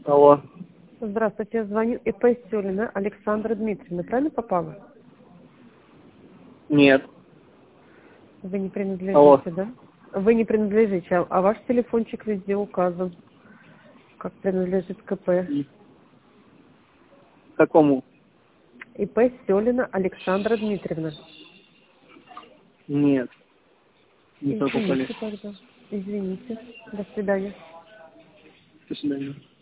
Алло. Здравствуйте, я звоню ИП Сёлина Александра Дмитриевна. Правильно попала? Нет. Вы не Алло. принадлежите, да? Вы не принадлежите, а ваш телефончик везде указан, как принадлежит КП. Какому? ИП Сёлина Александра Дмитриевна. Нет. Не попали. Извините тогда. Извините. До свидания. До свидания.